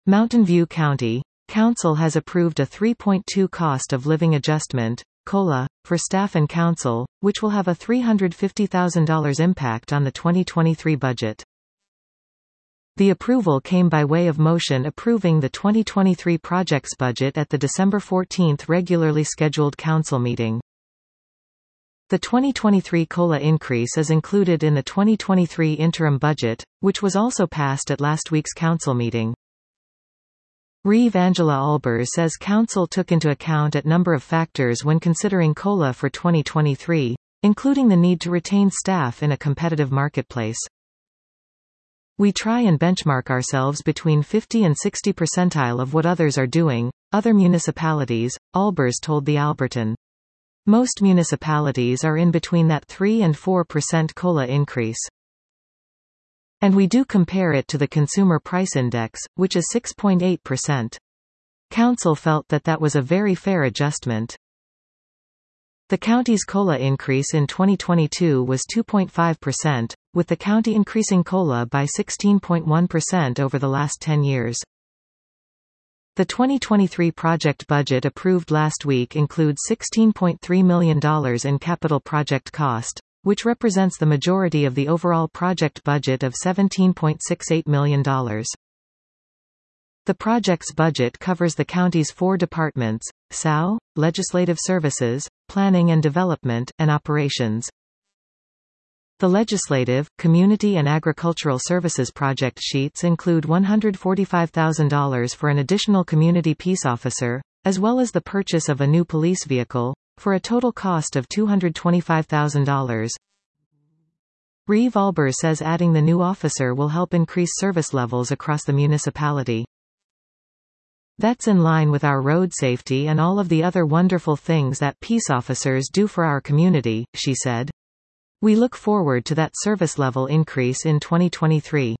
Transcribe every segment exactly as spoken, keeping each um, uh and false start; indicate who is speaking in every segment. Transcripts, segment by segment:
Speaker 1: Mountain View County Council has approved a three point two cost of living adjustment (COLA) for staff and council, which will have a three hundred fifty thousand dollars impact on the twenty twenty-three budget. The approval came by way of motion approving the twenty twenty-three projects budget at the December fourteenth regularly scheduled council meeting. The twenty twenty-three COLA increase is included in the twenty twenty-three interim budget, which was also passed at last week's council meeting. Reeve Angela Albers says council took into account a number of factors when considering COLA for twenty twenty-three, including the need to retain staff in a competitive marketplace. We try and benchmark ourselves between fifty and sixty percentile of what others are doing, other municipalities, Albers told the Albertan. Most municipalities are in between that three and four percent COLA increase. And we do compare it to the Consumer Price Index, which is six point eight percent. Council felt that that was a very fair adjustment. The county's COLA increase in twenty twenty-two was two point five percent, with the county increasing COLA by sixteen point one percent over the last ten years. The twenty twenty-three project budget approved last week includes sixteen point three million dollars in capital project cost, which represents the majority of the overall project budget of seventeen point six eight million dollars. The project's budget covers the county's four departments: S A U, Legislative Services, Planning and Development, and Operations. The Legislative, Community and Agricultural Services project sheets include one hundred forty-five thousand dollars for an additional community peace officer, as well as the purchase of a new police vehicle, for a total cost of two hundred twenty-five thousand dollars. Reeve Albers says adding the new officer will help increase service levels across the municipality. That's in line with our road safety and all of the other wonderful things that peace officers do for our community, she said. We look forward to that service level increase in twenty twenty-three.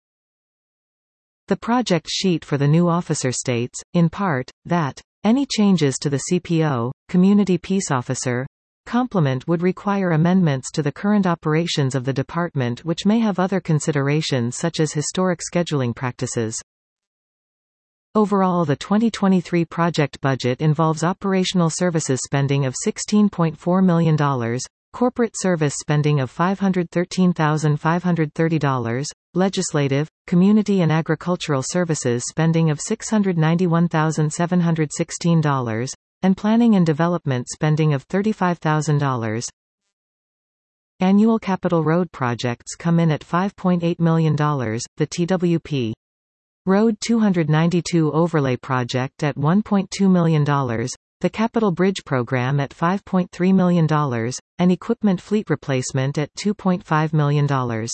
Speaker 1: The project sheet for the new officer states, in part, that any changes to the C P O, Community Peace Officer, complement would require amendments to the current operations of the department, which may have other considerations such as historic scheduling practices. Overall, the twenty twenty-three project budget involves operational services spending of sixteen point four million dollars, corporate service spending of five hundred thirteen thousand five hundred thirty dollars, legislative, community and agricultural services spending of six hundred ninety-one thousand seven hundred sixteen dollars, and planning and development spending of thirty-five thousand dollars. Annual capital road projects come in at five point eight million dollars, the T W P Road two ninety-two Overlay Project at one point two million dollars, the Capital Bridge Program at five point three million dollars, and Equipment Fleet Replacement at two point five million dollars.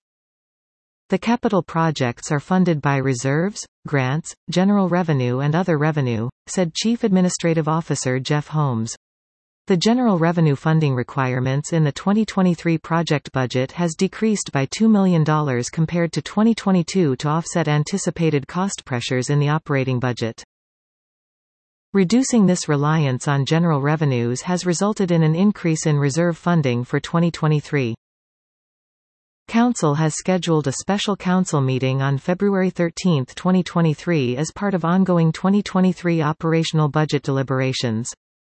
Speaker 1: The capital projects are funded by reserves, grants, general revenue and other revenue, said Chief Administrative Officer Jeff Holmes. The general revenue funding requirements in the twenty twenty-three project budget has decreased by two million dollars compared to twenty twenty-two to offset anticipated cost pressures in the operating budget. Reducing this reliance on general revenues has resulted in an increase in reserve funding for twenty twenty-three. Council has scheduled a special council meeting on February thirteenth twenty twenty-three as part of ongoing twenty twenty-three operational budget deliberations.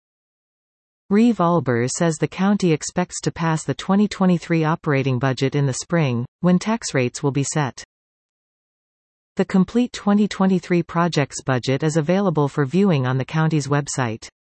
Speaker 1: Reeve Albers says the county expects to pass the twenty twenty-three operating budget in the spring, when tax rates will be set. The complete twenty twenty-three projects budget is available for viewing on the county's website.